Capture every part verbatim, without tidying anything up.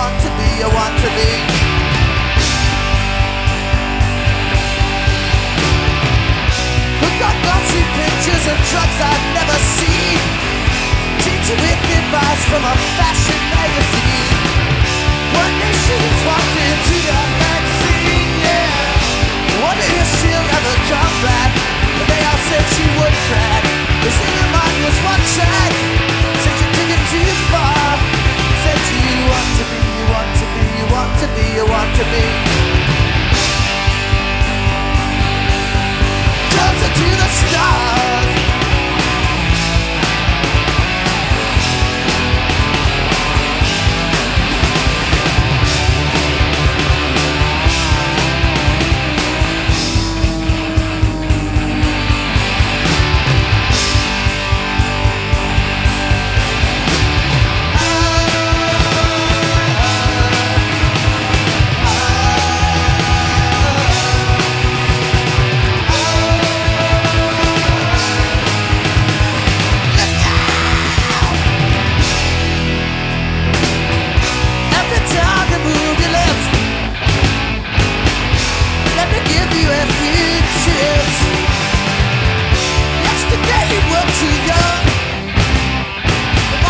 want to be, you want to be. Look got glossy pictures and drugs I'd never seen. Teacher with advice from a fashion magazine. One day she walked into the magazine, yeah. Wonder if she'll ever come back. But they all said she would crack. They said your mind was one track. Said you took it too far. Said you want to be, you want to be, you want to be, you want to be. Closer to the stars.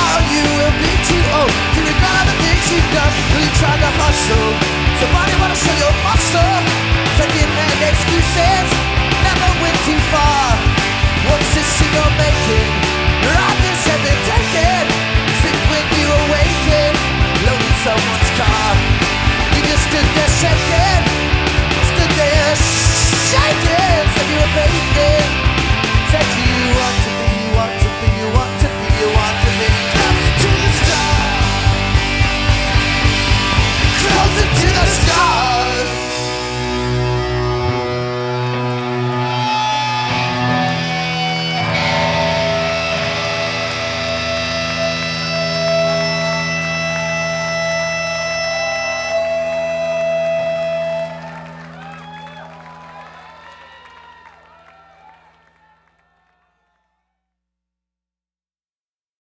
Tried to hustle, somebody wanna say